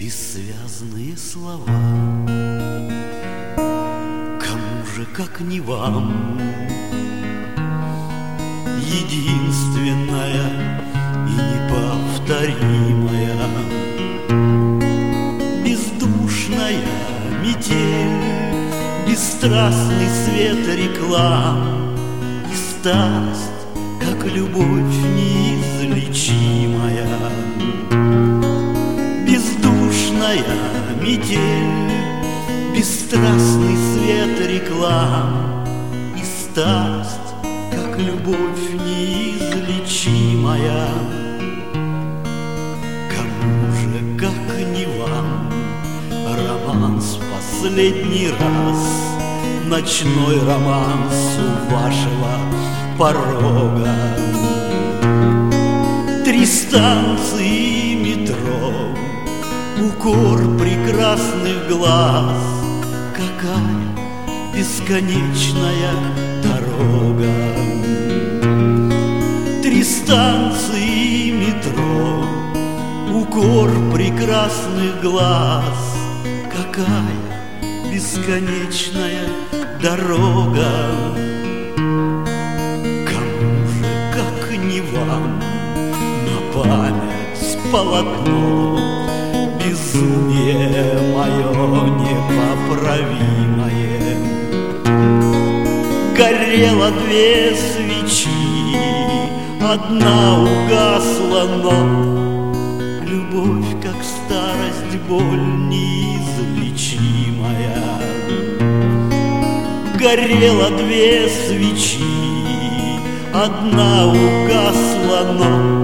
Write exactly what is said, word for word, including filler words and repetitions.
бессвязные слова. Кому же, как не вам, единственная и неповторимая, бездушная метель, бесстрастный свет реклам и страсть, как любовь неизлечимая. Бездушная метель, бесстрастный свет реклам и страсть, как любовь неизлечимая. Кому же, как не вам, романс последний раз, ночной романс у вашего порога. Три станции метро, укор прекрасных глаз, какая бесконечная дорога. Три станции метро, укор прекрасных глаз, какая бесконечная дорога. Кому же, как не вам, на память полотно, безумие мое непоправимое. Горело две свечи, одна угасла, но любовь, как старость, боль неизлечимая. Горело две свечи, одна угасла, но